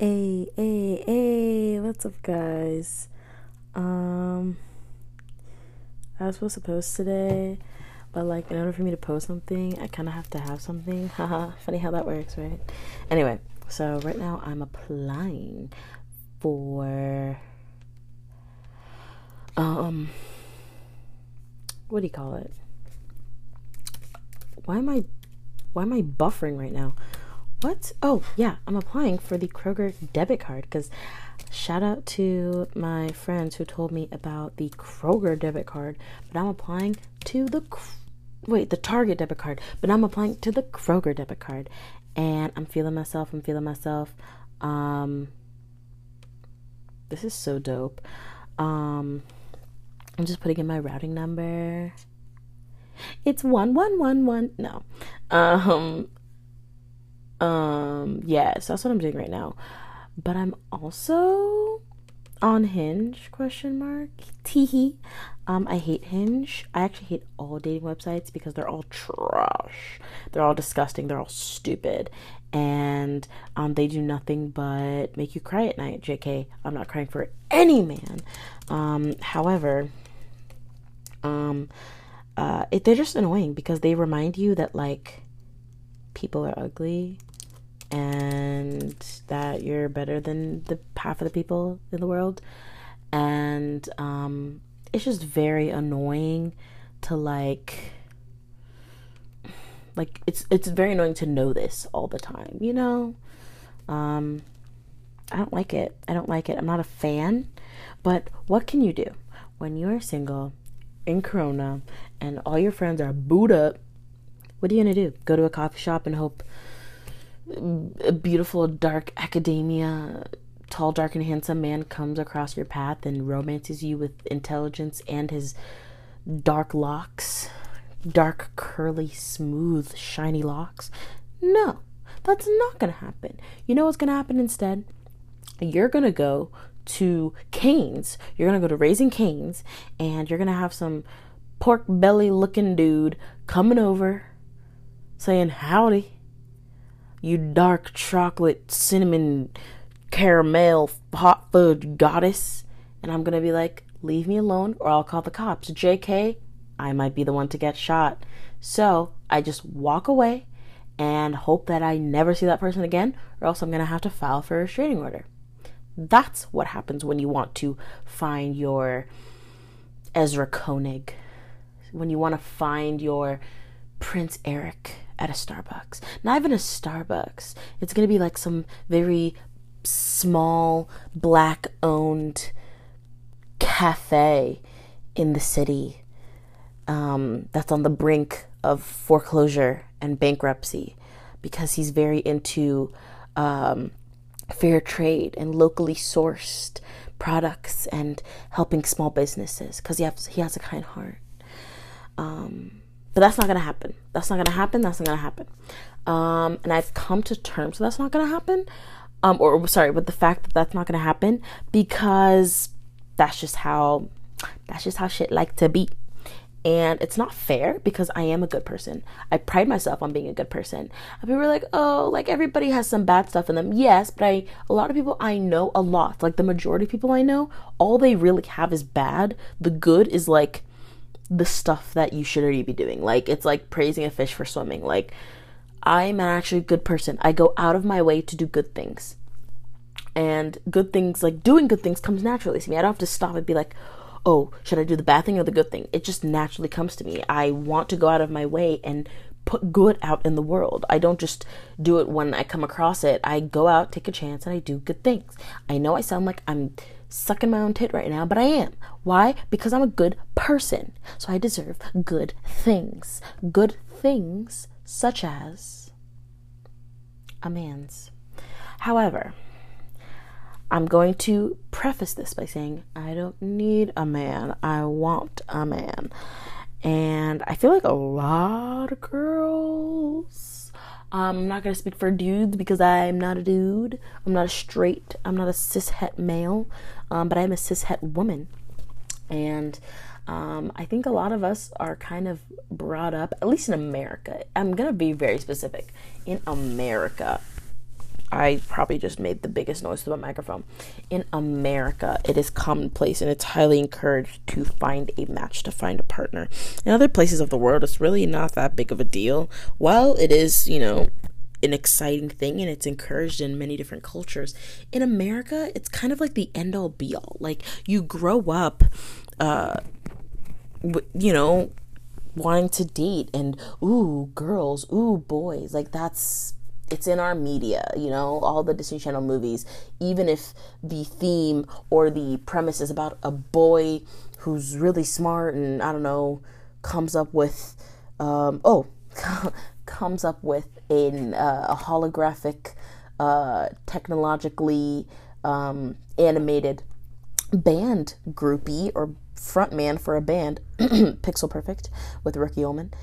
Hey, what's up, guys? I was supposed to post today, but like, in order for me to post something, I kind of have to have something. Haha, funny how that works, right? Anyway, so right now I'm applying for, what do you call it? Why am I buffering right now? What? Oh, yeah, I'm applying for the Kroger debit card because shout out to my friends who told me about the Kroger debit card, but I'm applying to the Target debit card, but I'm applying to the Kroger debit card, and I'm feeling myself. This is so dope. I'm just putting in my routing number. It's 1111. No. Yeah, so that's what I'm doing right now. But I'm also on Hinge, question mark. Teehee. I hate Hinge. I actually hate all dating websites because they're all trash. They're all disgusting. They're all stupid. And they do nothing but make you cry at night. JK, I'm not crying for any man. However, they're just annoying because they remind you that, like, people are ugly and that you're better than the half of the people in the world. And it's just very annoying to like it's very annoying to know this all the time, you know? I don't like it. I'm not a fan. But what can you do when you're single in Corona and all your friends are booed up? What are you gonna do? Go to a coffee shop and hope a beautiful, dark academia, tall, dark, and handsome man comes across your path and romances you with intelligence and his dark locks, dark, curly, smooth, shiny locks? No, that's not gonna happen. You know what's gonna happen instead? You're gonna go to Cane's. You're gonna go to Raising Cane's, and you're gonna have some pork belly looking dude coming over saying, "Howdy, you dark chocolate cinnamon caramel hot fudge goddess." And I'm gonna be like, "Leave me alone or I'll call the cops." JK, I might be the one to get shot. So I just walk away and hope that I never see that person again, or else I'm gonna have to file for a restraining order. That's what happens when you want to find your Ezra Koenig, when you want to find your Prince Eric at a Starbucks. Not even a Starbucks. It's going to be like some very small, black-owned cafe in the city that's on the brink of foreclosure and bankruptcy because he's very into fair trade and locally sourced products and helping small businesses because he has a kind heart. But that's not going to happen. And I've come to terms with that's not going to happen. With the fact that that's not going to happen because that's just how shit like to be. And it's not fair because I am a good person. I pride myself on being a good person. And people are like, oh, like everybody has some bad stuff in them. Yes, but a lot of people I know, a lot, like the majority of people I know, all they really have is bad. The good is like the stuff that you should already be doing. Like, it's like praising a fish for swimming. Like, I'm actually a good person. I go out of my way to do good things. And good things, like doing good things comes naturally to me. I don't have to stop and be like, oh, should I do the bad thing or the good thing? It just naturally comes to me. I want to go out of my way and put good out in the world. I don't just do it when I come across it. I go out, take a chance, and I do good things. I know I sound like I'm sucking my own tit right now, but I am. Why? Because I'm a good person. So I deserve good things. Good things such as a man's. However, I'm going to preface this by saying I don't need a man. I want a man. And I feel like a lot of girls, I'm not going to speak for dudes because I'm not a dude. I'm not a cishet male, but I'm a cishet woman. And I think a lot of us are kind of brought up, at least in America. I'm going to be very specific. In America, I probably just made the biggest noise with my microphone. In America, it is commonplace and it's highly encouraged to find a match, to find a partner. In other places of the world, it's really not that big of a deal. While it is, an exciting thing and it's encouraged in many different cultures, in America, it's kind of like the end all be all. Like, you grow up, wanting to date and, ooh, girls, ooh, boys. Like, it's in our media, all the Disney Channel movies. Even if the theme or the premise is about a boy who's really smart and, I don't know, comes up with a holographic, technologically animated band groupie or frontman for a band, Pixel Perfect with Ricky Ullman,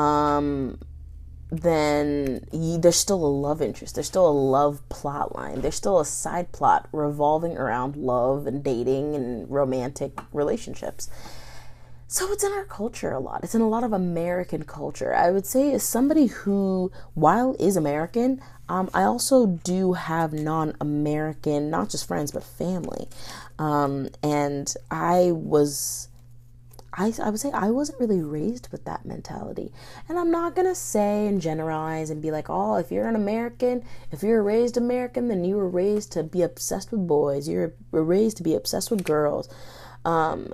then there's still a love interest. There's still a love plot line. There's still a side plot revolving around love and dating and romantic relationships. So it's in our culture a lot. It's in a lot of American culture. I would say, as somebody who, while is American, I also do have non-American, not just friends, but family. And I would say I wasn't really raised with that mentality. And I'm not going to say and generalize and be like, oh, if you're an American, if you're raised American, then you were raised to be obsessed with boys. You were raised to be obsessed with girls. I'm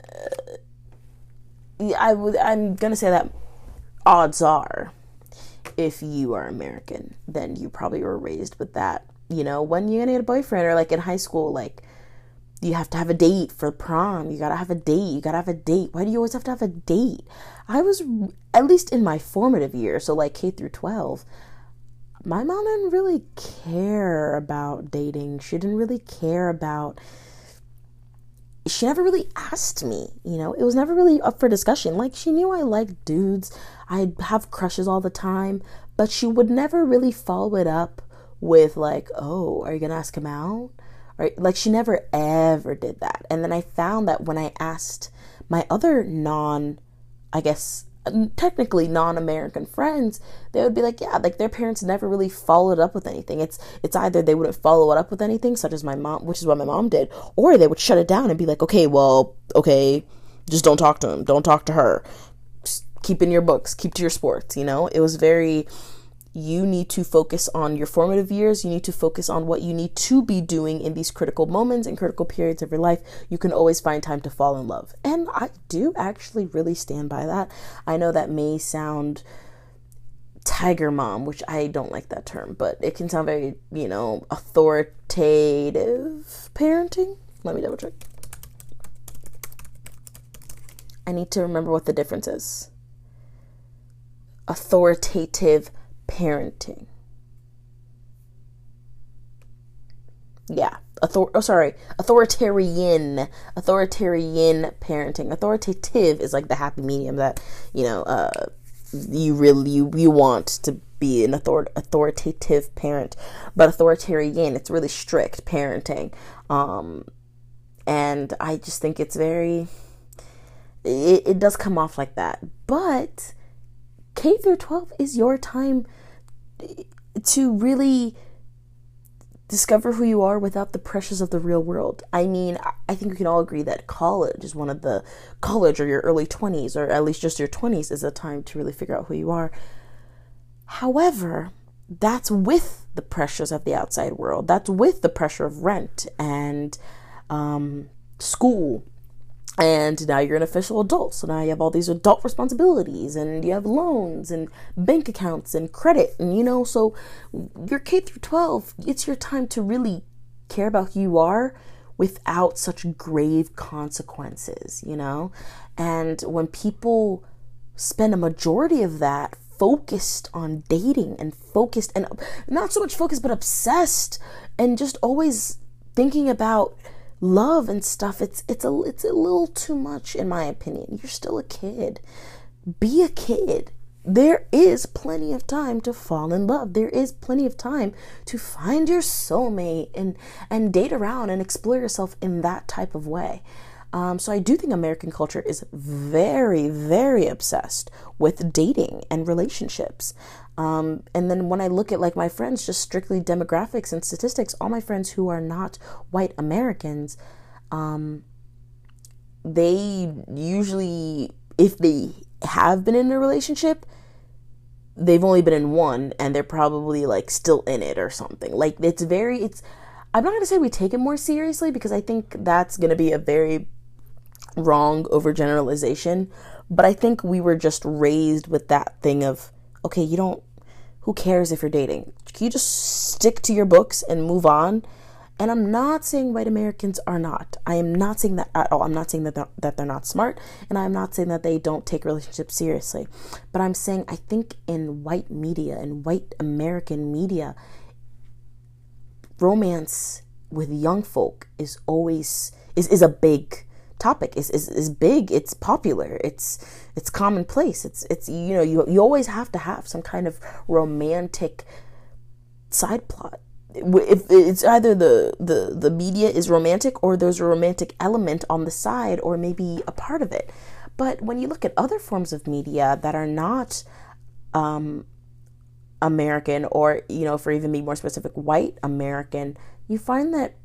going to say that odds are, if you are American, then you probably were raised with that. When you're going to get a boyfriend, or like in high school, like, you have to have a date for prom. You gotta have a date. Why do you always have to have a date? I was, at least in my formative years, so like K through 12, my mom didn't really care about dating. She never really asked me, it was never really up for discussion. Like, she knew I liked dudes. I'd have crushes all the time, but she would never really follow it up with like, oh, are you gonna ask him out? Right? Like, she never ever did that. And then I found that when I asked my other technically non-American friends, they would be like, yeah, like, their parents never really followed up with anything. It's either they wouldn't follow it up with anything, such as my mom, which is what my mom did, or they would shut it down and be like, okay, just don't talk to him, don't talk to her, just keep in your books, keep to your sports. It was very, you need to focus on your formative years. You need to focus on what you need to be doing in these critical moments and critical periods of your life. You can always find time to fall in love. And I do actually really stand by that. I know that may sound tiger mom, which I don't like that term, but it can sound very, authoritative parenting. Let me double check. I need to remember what the difference is. Authoritative parenting. Yeah. Authoritarian parenting. Authoritative is like the happy medium that, you want to be an authoritative parent. But authoritarian, it's really strict parenting. And I just think it's very, it does come off like that. But K through 12 is your time to really discover who you are without the pressures of the real world. I mean, I think we can all agree that college or your early 20s, or at least just your 20s, is a time to really figure out who you are. However, that's with the pressures of the outside world. That's with the pressure of rent and school. And now you're an official adult. So now you have all these adult responsibilities, and you have loans and bank accounts and credit. And, so your K through 12, it's your time to really care about who you are without such grave consequences, And when people spend a majority of that focused on dating and focused, and not so much focused, but obsessed, and just always thinking about love and stuff, it's a little too much, in my opinion. You're still a kid. Be a kid. There is plenty of time to fall in love. There is plenty of time to find your soulmate and date around and explore yourself in that type of way. So I do think American culture is very, very obsessed with dating and relationships. And then when I look at like my friends, just strictly demographics and statistics, all my friends who are not white Americans, they usually, if they have been in a relationship, they've only been in one and they're probably like still in it or something. Like I'm not going to say we take it more seriously, because I think that's going to be a very wrong overgeneralization, but I think we were just raised with that thing of, okay, who cares if you're dating? Can you just stick to your books and move on? And I'm not saying white Americans are not. I am not saying that at all. I'm not saying that they're not smart, and I'm not saying that they don't take relationships seriously. But I'm saying I think in white media, in white American media, romance with young folk is always is a big topic. Is big. It's popular. It's commonplace. It's you always have to have some kind of romantic side plot. If it's either the media is romantic, or there's a romantic element on the side, or maybe a part of it. But when you look at other forms of media that are not American, or for even be more specific, white American, you find that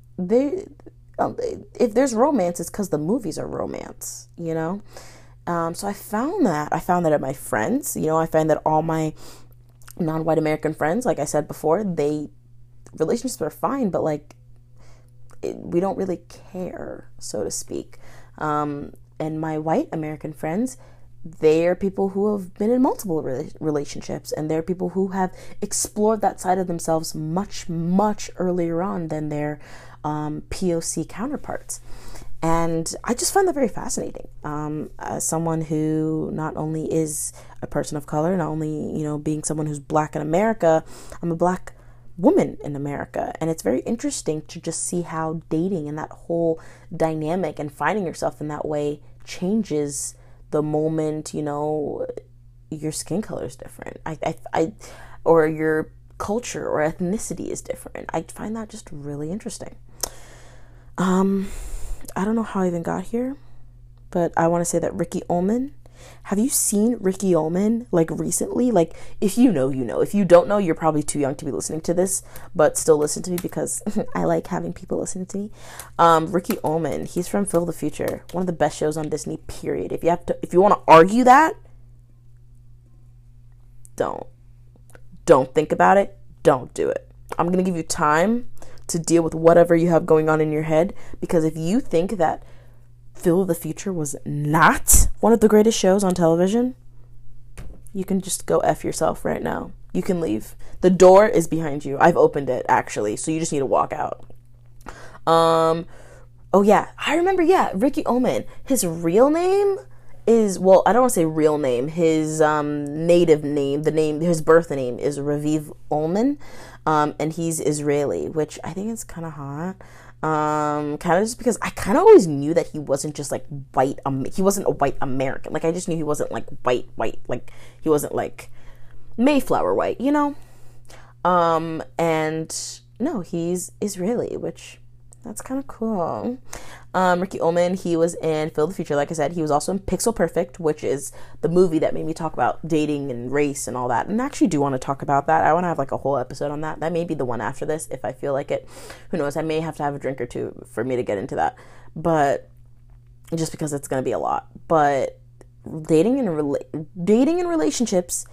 if there's romance, it's because the movies are romance. So I found that at my friends. I find that all my non-white American friends, like I said before, relationships are fine, but we don't really care, so to speak. And my white American friends, they're people who have been in multiple relationships, and they're people who have explored that side of themselves much, much earlier on than their POC counterparts. And I just find that very fascinating. As someone who not only is a person of color, not only, being someone who's Black in America, I'm a Black woman in America. And it's very interesting to just see how dating and that whole dynamic and finding yourself in that way changes the moment, your skin color is different. Or your culture or ethnicity is different. I find that just really interesting. I don't know how I even got here, but I want to say that Ricky Ullman. Have you seen Ricky Ullman recently? If you know, you know. If you don't know, you're probably too young to be listening to this, but still listen to me because I like having people listening to me. Ricky Ullman, he's from Phil the Future, one of the best shows on Disney, period. If you want to argue that, don't think about it. Don't do it. I'm going to give you time to deal with whatever you have going on in your head, because if you think that Phil the Future was not one of the greatest shows on television, you can just go F yourself right now. You can leave. The door is behind you. I've opened it, actually, so you just need to walk out. Oh yeah, I remember, Ricky Ullman. His real name is, well, I don't want to say real name. His native name, his birth name is Raviv Ullman, and he's Israeli, which I think is kind of hot. Kind of just because I kind of always knew that he wasn't just white. He wasn't a white American. I just knew he wasn't white. He wasn't Mayflower white, and no, he's Israeli, which that's kind of cool. Ricky Ullman, he was in Phil the Future. Like I said, he was also in Pixel Perfect, which is the movie that made me talk about dating and race and all that. And I actually do want to talk about that. I want to have a whole episode on that. That may be the one after this if I feel like it. Who knows? I may have to have a drink or two for me to get into that. But just because it's going to be a lot. But dating and relationships,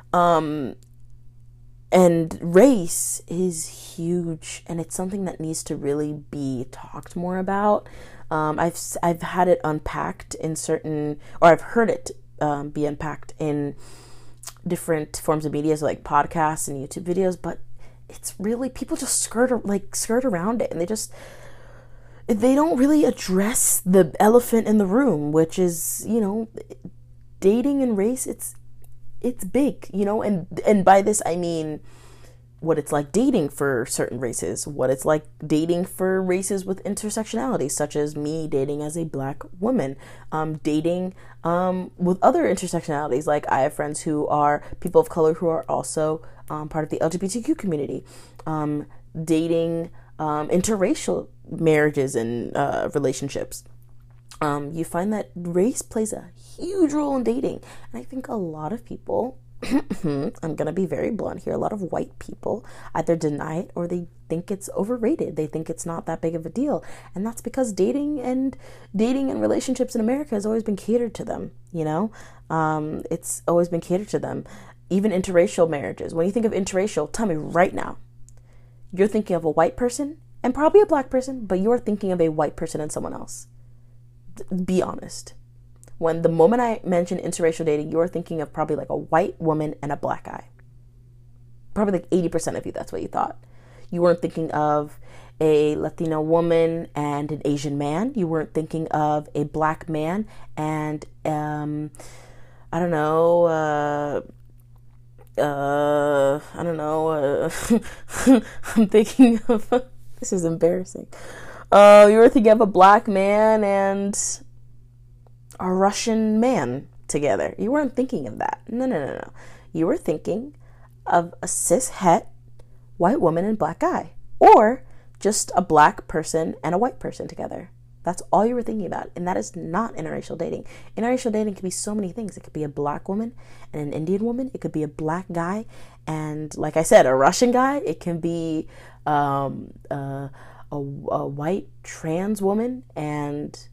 and race is huge, and it's something that needs to really be talked more about. I've had it unpacked in I've heard it be unpacked in different forms of media, so podcasts and YouTube videos. But it's really, people just skirt around it, and they don't really address the elephant in the room, which is dating and race. It's big, and by this I mean what it's like dating for certain races, what it's like dating for races with intersectionality, such as me dating as a Black woman, dating with other intersectionalities. I have friends who are people of color who are also part of the LGBTQ community, dating interracial marriages and relationships. you find that race plays a huge role in dating. And I think a lot of people, I'm going to be very blunt here, a lot of white people either deny it or they think it's overrated. They think it's not that big of a deal. And that's because dating and relationships in America has always been catered to them, you know? It's always been catered to them. Even interracial marriages. When you think of interracial, tell me right now, you're thinking of a white person and probably a black person, but you're thinking of a white person and someone else. Be honest. When the moment I mention interracial dating, you're thinking of probably like a white woman and a black guy. Probably like 80% of you, that's what you thought. You weren't thinking of a Latino woman and an Asian man. You weren't thinking of a black man and, I don't know, I'm thinking of, this is embarrassing. You were thinking of a black man and a Russian man together. You weren't thinking of that. No. You were thinking of a cis-het white woman and black guy. Or just a black person and a white person together. That's all you were thinking about. And that is not interracial dating. Interracial dating can be so many things. It could be a black woman and an Indian woman. It could be a black guy and, like I said, a Russian guy. It can be a white trans woman and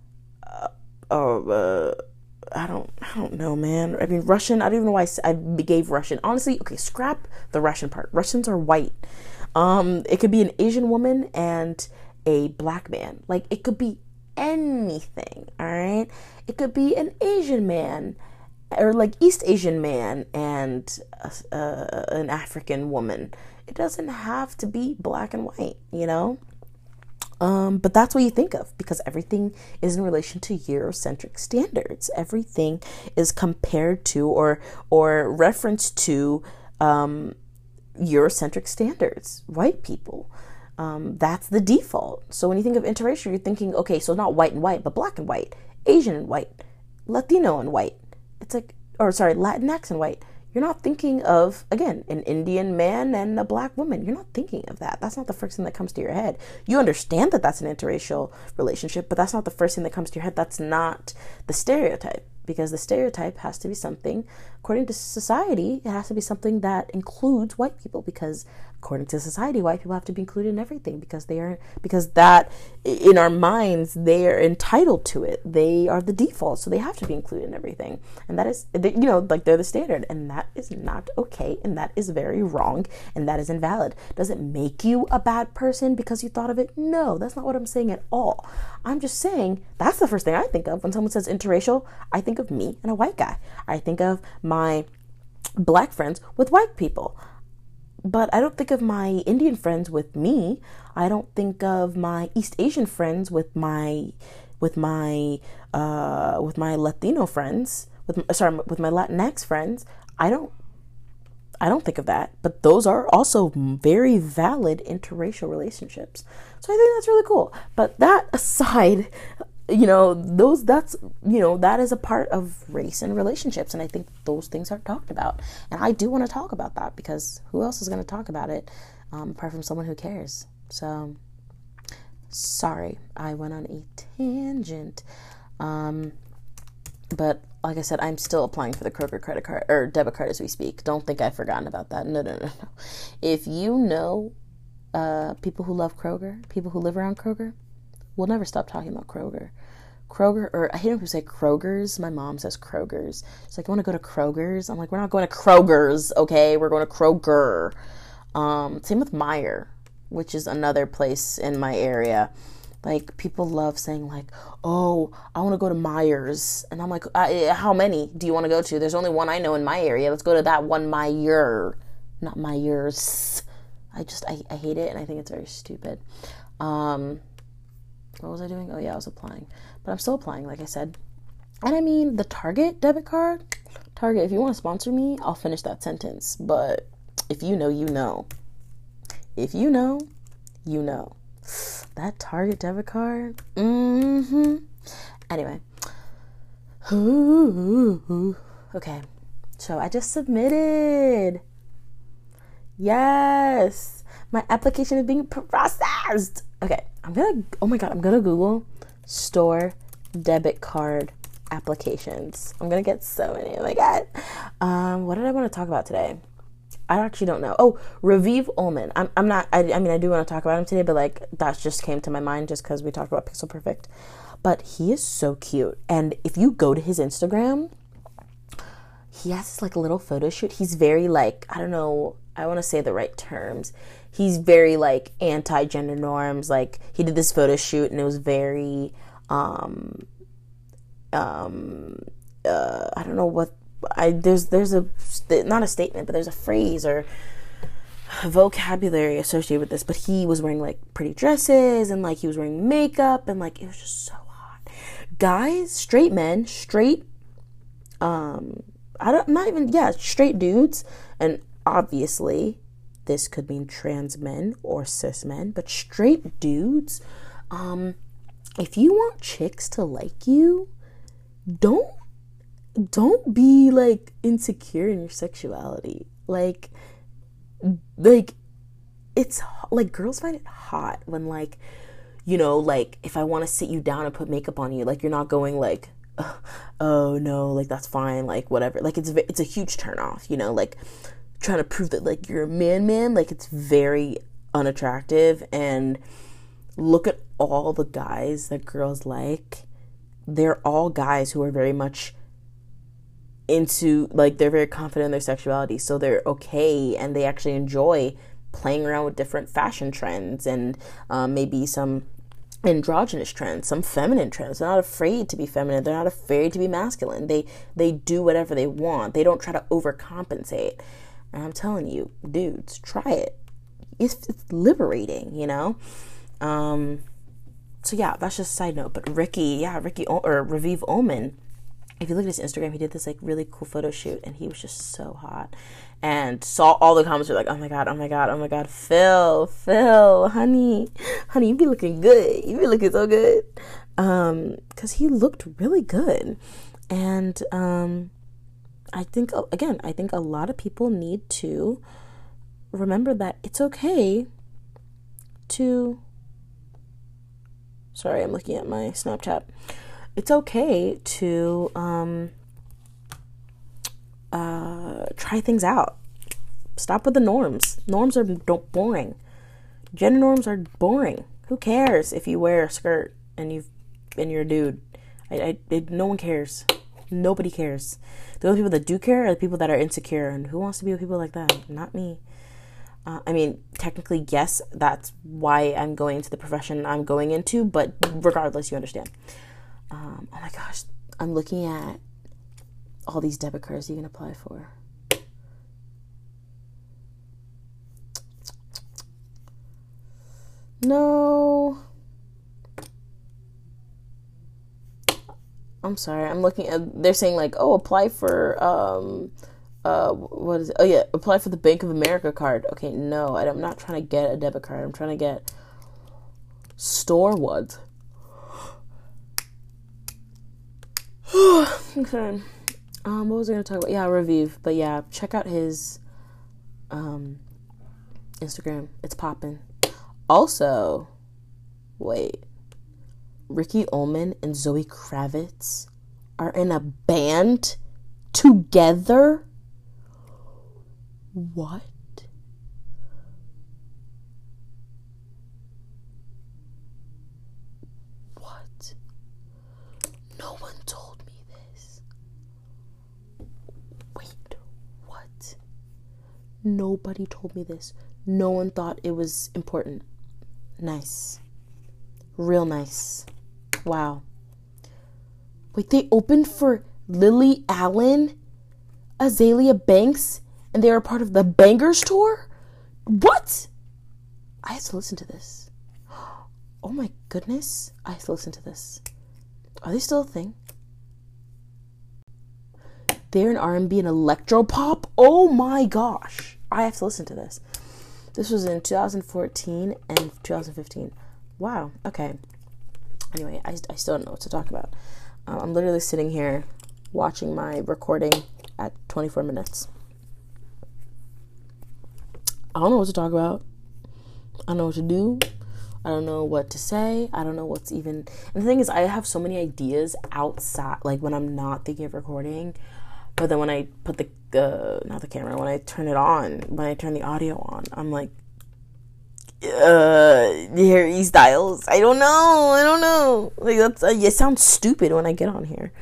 I don't know, man. I mean, Russian, I don't even know why I gave Russian. Honestly, okay, scrap the Russian part. Russians are white. It could be an Asian woman and a black man. Like, it could be anything, all right? It could be an Asian man or like East Asian man and an African woman. It doesn't have to be black and white, you know? But that's what you think of because everything is in relation to Eurocentric standards. Everything is compared to or referenced to Eurocentric standards, white people. That's the default. So when you think of interracial, you're thinking, okay, so not white and white, but black and white, Asian and white, Latino and white. It's like, or sorry, Latinx and white. You're not thinking of, again, an Indian man and a black woman. You're not thinking of that. That's not the first thing that comes to your head. You understand that that's an interracial relationship, but that's not the first thing that comes to your head. That's not the stereotype, because the stereotype has to be something, according to society, it has to be something that includes white people, because according to society, white people have to be included in everything because that in our minds, they are entitled to it. They are the default. So they have to be included in everything. And that is, you know, like they're the standard, and that is not okay. And that is very wrong. And that is invalid. Does it make you a bad person because you thought of it? No, that's not what I'm saying at all. I'm just saying that's the first thing I think of when someone says interracial. I think of me and a white guy. I think of my black friends with white people. But I don't think of my Indian friends with me. I don't think of my East Asian friends with my Latino friends, with my Latinx friends. I don't think of that. But those are also very valid interracial relationships. So I think that's really cool. But that aside, you know, that is a part of race and relationships. And I think those things are talked about. And I do want to talk about that because who else is going to talk about it apart from someone who cares? So, sorry, I went on a tangent. But like I said, I'm still applying for the Kroger credit card or debit card as we speak. Don't think I've forgotten about that. No. If you know people who love Kroger, people who live around Kroger, we'll never stop talking about Kroger. Kroger, or I hate when people say Kroger's. My mom says Kroger's. She's like, you want to go to Kroger's? I'm like, we're not going to Kroger's, okay? We're going to Kroger. Same with Meijer, which is another place in my area. Like, people love saying, like, oh, I want to go to Meijer's. And I'm like, how many do you want to go to? There's only one I know in my area. Let's go to that one Meijer, not Meijer's. I hate it, and I think it's very stupid. What was I doing? Oh, yeah, I was applying. But I'm still applying, like I said. And I mean, the Target debit card. Target, if you want to sponsor me, I'll finish that sentence. But if you know, you know. If you know, you know. That Target debit card. Anyway. Okay. So I just submitted. Yes. My application is being processed. Okay. I'm gonna Google store debit card applications. I'm gonna get so many. Oh my god. What did I want to talk about today? I actually don't know. Oh, Raviv Ullman. I'm not. I mean, I do want to talk about him today, but like that just came to my mind just because we talked about Pixel Perfect. But he is so cute, and if you go to his Instagram, he has this like little photo shoot. He's very like, I don't know, I want to say the right terms. He's very like anti-gender norms. Like he did this photo shoot and it was very I don't know what there's a not a statement, but there's a phrase or vocabulary associated with this. But he was wearing like pretty dresses and like he was wearing makeup and like it was just so hot. Guys, straight men, straight straight dudes, and obviously this could mean trans men or cis men, but straight dudes, if you want chicks to like you, don't be like insecure in your sexuality. Like it's like girls find it hot when like, you know, like if I want to sit you down and put makeup on you, like you're not going like, oh no, like that's fine, like whatever. Like it's a huge turn off, you know, like trying to prove that like you're a man, like it's very unattractive. And look at all the guys that girls like. They're all guys who are very much into, like, they're very confident in their sexuality, so they're okay and they actually enjoy playing around with different fashion trends and maybe some androgynous trends, some feminine trends. They're not afraid to be feminine. They're not afraid to be masculine. They do whatever they want. They don't try to overcompensate. And I'm telling you, dudes, try it. It's liberating, you know? So yeah, that's just a side note. But Raviv Ullman, if you look at his Instagram, he did this like really cool photo shoot and he was just so hot. And saw all the comments were like, oh my god, Phil, honey, you be looking good. You be looking so good. Because he looked really good. And I think a lot of people need to remember that it's okay to... Sorry, I'm looking at my Snapchat. It's okay to try things out. Stop with the norms. Norms are boring. Gender norms are boring. Who cares if you wear a skirt and you're a dude? No one cares. Nobody cares. The only people that do care are the people that are insecure. And who wants to be with people like that? Not me. I mean, technically, yes, that's why I'm going into the profession I'm going into. But regardless, you understand. Oh my gosh, I'm looking at all these debit cards you can apply for. No. I'm sorry. I'm looking at, they're saying like, oh, apply for, what is it? Oh yeah, apply for the Bank of America card. Okay, no, I'm not trying to get a debit card. I'm trying to get Storwood. Okay. What was I going to talk about? Yeah, Raviv. But yeah, check out his Instagram. It's popping. Also, wait. Ricky Ullman and Zoe Kravitz are in a band together? What? What? No one told me this. Wait, what? Nobody told me this. No one thought it was important. Nice. Real nice. Wow. Wait, they opened for Lily Allen, Azalea Banks, and they were part of the Bangers tour? What? I have to listen to this. Oh my goodness. I have to listen to this. Are they still a thing? They're in R&B and electropop? Oh my gosh. I have to listen to this. This was in 2014 and 2015. Wow. Okay. Anyway, I still don't know what to talk about. I'm literally sitting here watching my recording at 24 minutes. I don't know what to talk about. I don't know what to do. I don't know what to say. I don't know what's even... And the thing is, I have so many ideas outside, like when I'm not thinking of recording. But then when I put not the camera, when I turn it on, when I turn the audio on, I'm like, Harry Styles. I don't know. Like, that's, it sounds stupid when I get on here.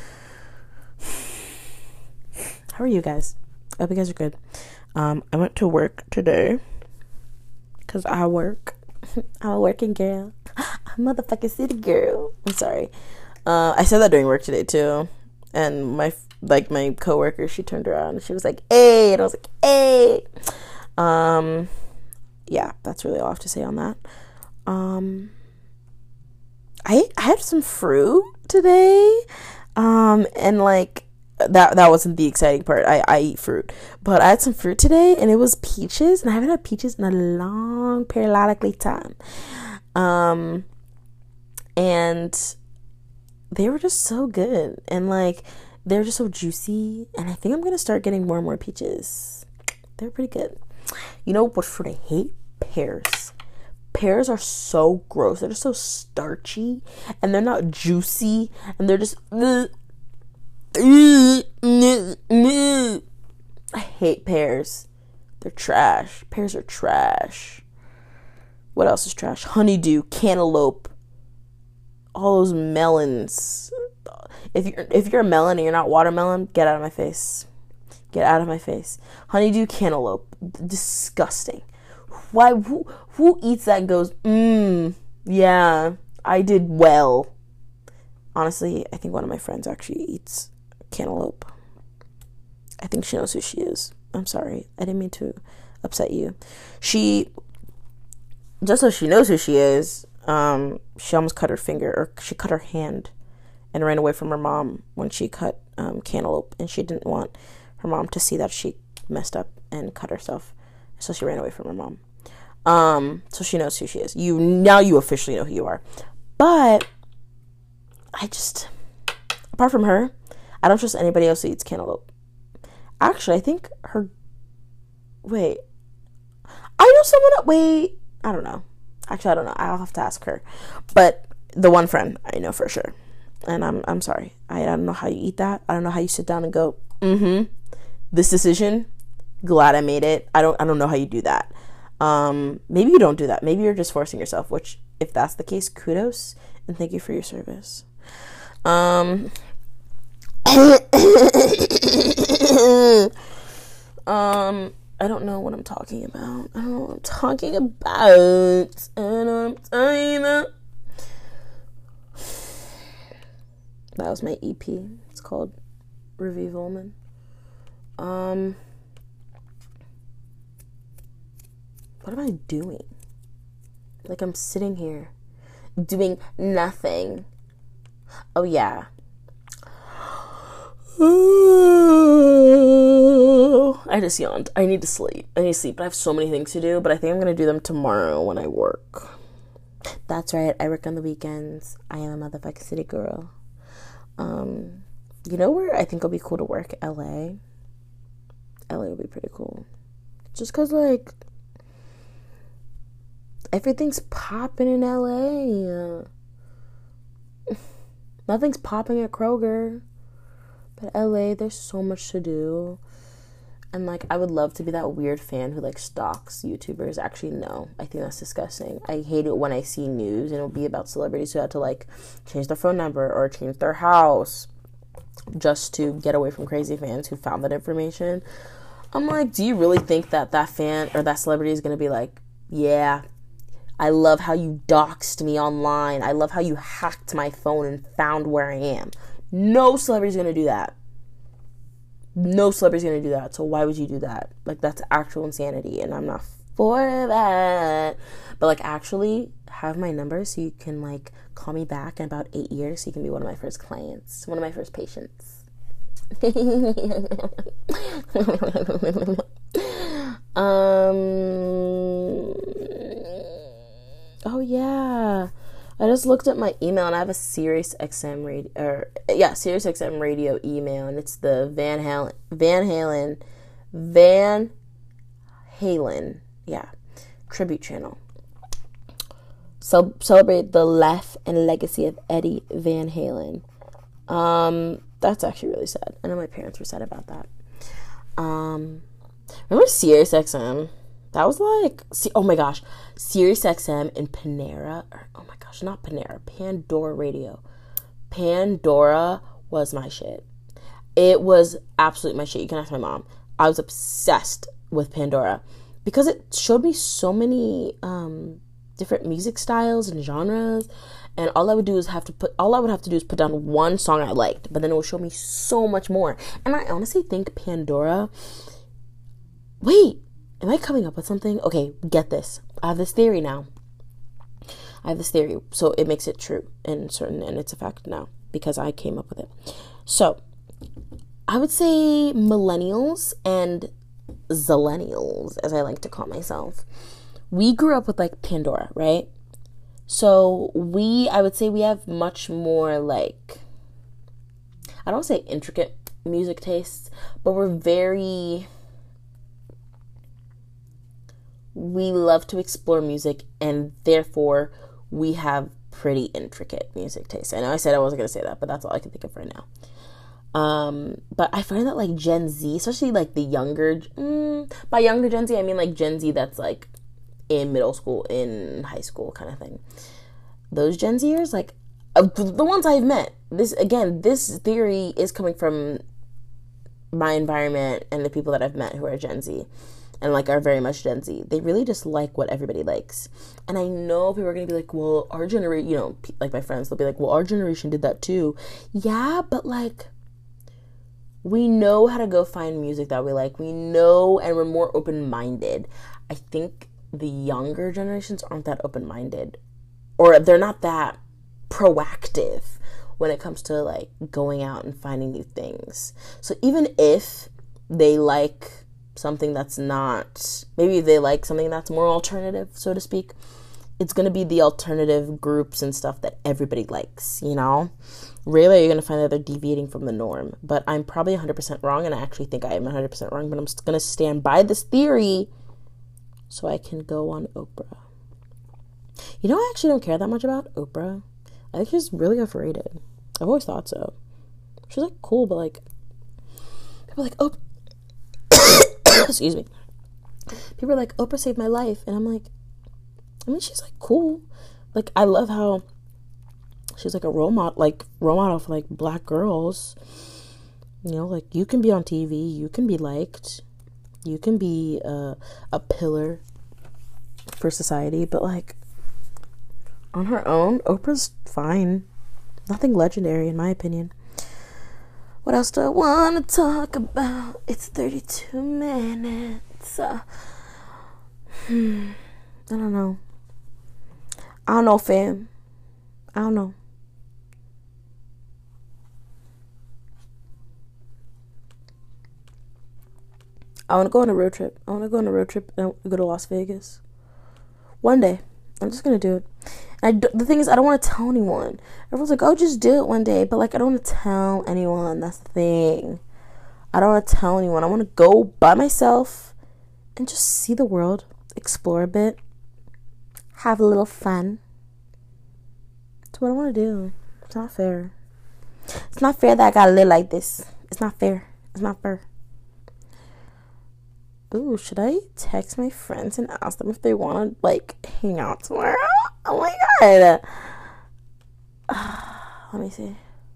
How are you guys? I hope you guys are good. I went to work today. Because I work. I'm a working girl. I'm a motherfucking city girl. I'm sorry. I said that during work today too. And my coworker, she turned around and she was like, "Hey," and I was like, "Hey." Yeah, that's really all I have to say on that. I had some fruit today. And like that wasn't the exciting part. I eat fruit. But I had some fruit today and it was peaches, and I haven't had peaches in a long periodically time. And they were just so good, and like they're just so juicy, and I think I'm gonna start getting more and more peaches. They're pretty good. You know what fruit I hate? Pears. Pears are so gross. They're just so starchy, and they're not juicy, and they're just I hate pears. They're trash. Pears are trash. What else is trash? Honeydew, cantaloupe, all those melons. If you're a melon and you're not watermelon, get out of my face. Get out of my face. Honeydew, cantaloupe, disgusting. Why? Who eats that and goes, yeah, I did well. Honestly, I think one of my friends actually eats cantaloupe. I think she knows who she is. I'm sorry. I didn't mean to upset you. Just so she knows who she is, she almost cut her finger, or she cut her hand and ran away from her mom when she cut cantaloupe, and she didn't want her mom to see that she messed up and cut herself, so she ran away from her mom. So she knows who she is. Now you officially know who you are. But apart from her, I don't trust anybody else who eats cantaloupe. Actually, I think I know someone I don't know. Actually, I don't know. I'll have to ask her. But the one friend, I know for sure. And I'm sorry. I don't know how you eat that. I don't know how you sit down and go, this decision, glad I made it. I don't know how you do that. Maybe you don't do that. Maybe you're just forcing yourself, which, if that's the case, kudos and thank you for your service. I don't know what I'm talking about. That was my EP. It's called Revive Woman. What am I doing? Like, I'm sitting here doing nothing. Oh, yeah. I just yawned. I need to sleep. But I have so many things to do, but I think I'm going to do them tomorrow when I work. That's right. I work on the weekends. I am a motherfucking city girl. You know where I think it'll be cool to work? LA. LA will be pretty cool. Just because, like, everything's popping in LA. Nothing's popping at Kroger. But LA, there's so much to do. And, like, I would love to be that weird fan who, like, stalks YouTubers. Actually, no. I think that's disgusting. I hate it when I see news and it'll be about celebrities who had to, like, change their phone number or change their house just to get away from crazy fans who found that information. I'm like, do you really think that fan or that celebrity is going to be like, yeah, I love how you doxed me online. I love how you hacked my phone and found where I am. No celebrity's going to do that. No celebrity's going to do that. So why would you do that? Like, that's actual insanity, and I'm not for that. But, like, actually have my number so you can, like, call me back in about 8 years so you can be one of my first clients, one of my first patients. Oh, yeah. I just looked at my email and I have a Sirius XM radio email, and it's the Van Halen tribute channel. celebrate the life and legacy of Eddie Van Halen. That's actually really sad. I know my parents were sad about that. Remember SiriusXM? That was like, oh my gosh, SiriusXM and Panera, oh my gosh, not Panera, Pandora Radio. Pandora was my shit. It was absolutely my shit. You can ask my mom. I was obsessed with Pandora because it showed me so many different music styles and genres, and all I would do is put down one song I liked, but then it would show me so much more. And I honestly think Pandora, wait, am I coming up with something? Okay, get this. I have this theory now. So it makes it true and certain, and it's a fact now because I came up with it. So I would say millennials and zillennials, as I like to call myself, we grew up with like Pandora, right? So I would say we have much more like, I don't say intricate music tastes, but we love to explore music, and therefore we have pretty intricate music tastes. I know I said I wasn't going to say that, but that's all I can think of right now. But I find that like Gen Z, especially like the younger, by younger Gen Z, I mean like Gen Z that's like in middle school, in high school kind of thing. Those Gen Zers, like the ones I've met, this theory is coming from my environment and the people that I've met who are Gen Z and like are very much Gen Z. They really just like what everybody likes. And I know people are going to be like, well, our generation, you know, like my friends, they'll be like, well, our generation did that too. Yeah, but like, we know how to go find music that we like. We know, and we're more open-minded. I think the younger generations aren't that open-minded, or they're not that proactive when it comes to like going out and finding new things. So even if they like something that's not, maybe they like something that's more alternative, so to speak, it's going to be the alternative groups and stuff that everybody likes, you know? Rarely are you going to find that they're deviating from the norm. But I'm probably 100% wrong, and I actually think I am 100% wrong, but I'm just going to stand by this theory so I can go on Oprah. You know, I actually don't care that much about Oprah. I think she's really overrated. I've always thought so. She's like cool, but like, people are like, Oprah, excuse me. People are like, Oprah saved my life, and I'm like, I mean, she's like cool. Like, I love how she's like a role model for like black girls. You know, like, you can be on TV, you can be liked, you can be a pillar for society, but like on her own, Oprah's fine. Nothing legendary in my opinion. What else do I want to talk about? It's 32 minutes. I don't know. Fam. I don't know. I want to go on a road trip. And go to Las Vegas. One day. I'm just going to do it. The thing is, I don't want to tell anyone. Everyone's like, oh, just do it one day. But, like, I don't want to tell anyone. That's the thing. I don't want to tell anyone. I want to go by myself and just see the world. Explore a bit. Have a little fun. That's what I want to do. It's not fair. It's not fair that I gotta live like this. It's not fair. It's not fair. Ooh, should I text my friends and ask them if they want to, like, hang out tomorrow? Oh my god. Let me see.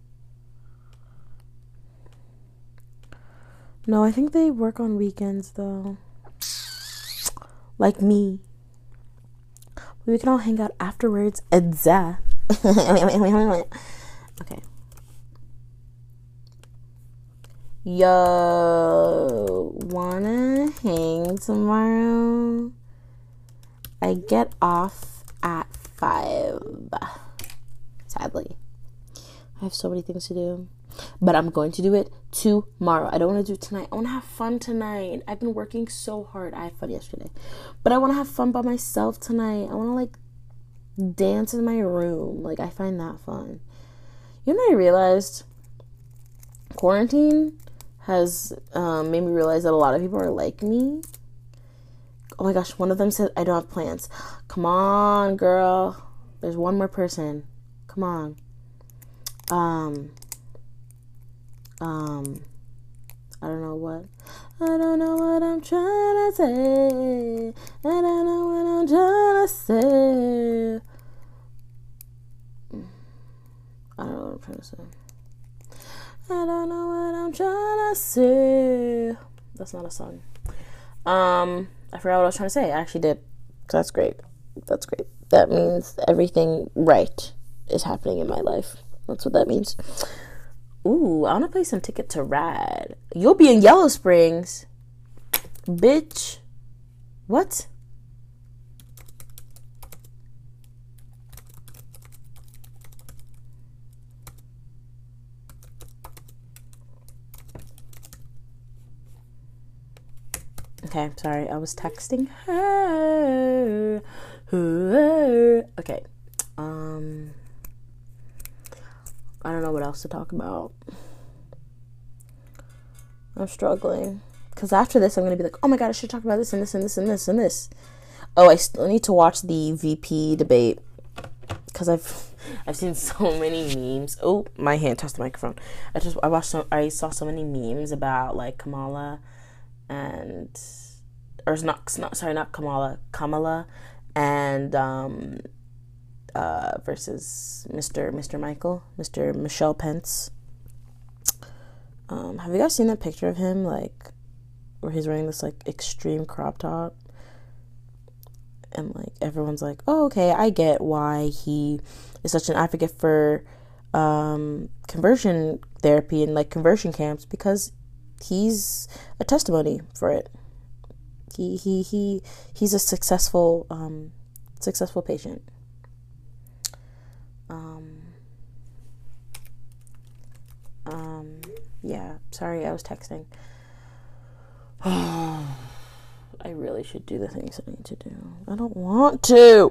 No, I think they work on weekends, though. Like me. We can all hang out afterwards. Okay. Yo, wanna hang tomorrow? I get off at 5. Sadly. I have so many things to do. But I'm going to do it tomorrow. I don't want to do it tonight. I want to have fun tonight. I've been working so hard. I had fun yesterday. But I want to have fun by myself tonight. I want to, like, dance in my room. Like, I find that fun. You know what I realized? Quarantine has made me realize that a lot of people are like me. Oh my gosh, one of them said, I don't have plans. Come on, girl. There's one more person. Come on. I don't know what. I don't know what I'm trying to say. I don't know what I'm trying to say. I don't know what I'm trying to say. I don't know what I'm trying to say. That's not a song. I forgot what I was trying to say. I actually did. So that's great. That's great. That means everything right is happening in my life. That's what that means. Ooh, I want to play some Ticket to Ride. You'll be in Yellow Springs. Bitch. What? Okay, sorry. I was texting her. Okay. I don't know what else to talk about. I'm struggling. Because after this, I'm going to be like, oh my God, I should talk about this and this and this and this and this. Oh, I still need to watch the VP debate. Because I've seen so many memes. Oh, my hand touched the microphone. I saw so many memes about like Kamala and, or not Kamala and versus Mr. Michelle Pence. Have you guys seen that picture of him, like, where he's wearing this, like, extreme crop top? And, like, everyone's like, oh, okay, I get why he is such an advocate for conversion therapy and, like, conversion camps, because he's a testimony for it. He's a successful patient. Yeah, sorry, I was texting. I really should do the things I need to do. I don't want to.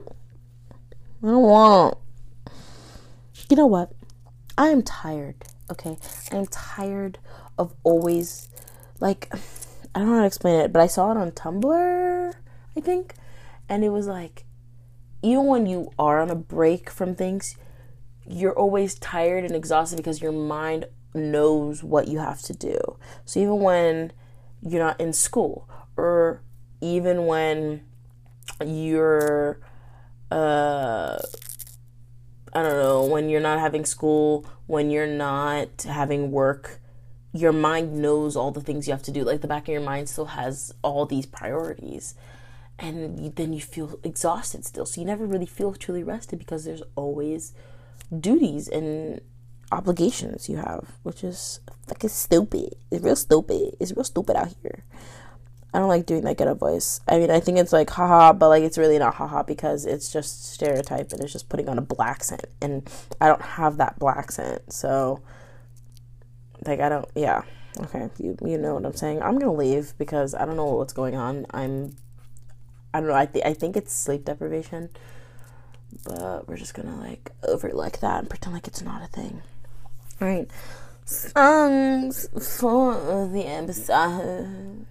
You know what? I am tired, okay? I am tired of always, like, I don't know how to explain it, but I saw it on Tumblr, I think, and it was like, even when you are on a break from things, you're always tired and exhausted because your mind knows what you have to do. So even when you're not in school, or even when you're, I don't know, when you're not having school, when you're not having work, your mind knows all the things you have to do. Like, the back of your mind still has all these priorities. And then you feel exhausted still. So you never really feel truly rested because there's always duties and obligations you have, which is fucking stupid. It's real stupid. It's real stupid out here. I don't like doing that ghetto voice. I mean, I think it's like haha, but like it's really not haha because it's just stereotype and it's just putting on a black accent, and I don't have that black accent, so like I don't. Yeah, okay, you know what I'm saying. I'm gonna leave because I don't know what's going on. I don't know. I think it's sleep deprivation, but we're just gonna like overlook that and pretend like it's not a thing. All right, songs for the episode.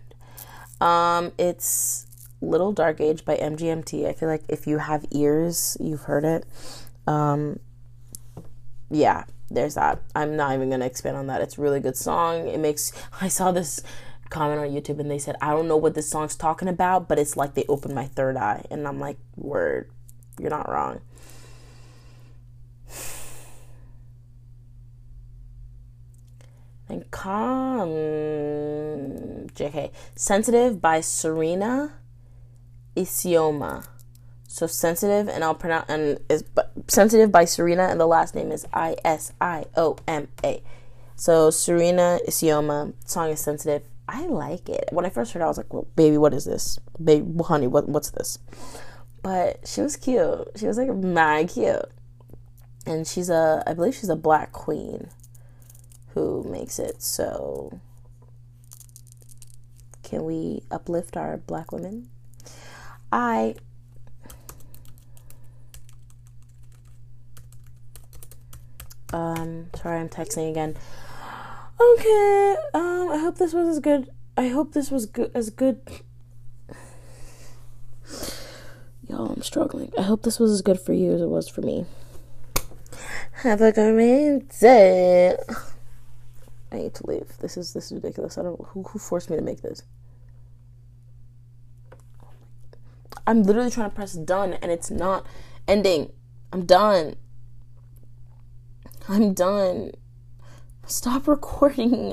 It's Little Dark Age by MGMT. I feel like if you have ears, you've heard it. Yeah, there's that. I'm not even gonna expand on that. It's a really good song. I saw this comment on YouTube and they said, I don't know what this song's talking about, but it's like they opened my third eye, and I'm like, word, you're not wrong. And JK. Sensitive by Serena Isioma. So Sensitive, and I'll pronounce, and is Sensitive by Serena, and the last name is Isioma. So Serena Isioma, song is Sensitive. I like it. When I first heard it, I was like, well, baby, what is this? Baby, honey, what's this? But she was cute. She was like mad cute. And I believe she's a black queen who makes it. So can we uplift our black women? Sorry, I'm texting again. Okay, I hope this was as good. Y'all, I'm struggling. I hope this was as good for you as it was for me. Have a great day. I need to leave. This is ridiculous. I don't know who forced me to make this. I'm literally trying to press done and it's not ending. I'm done. Stop recording.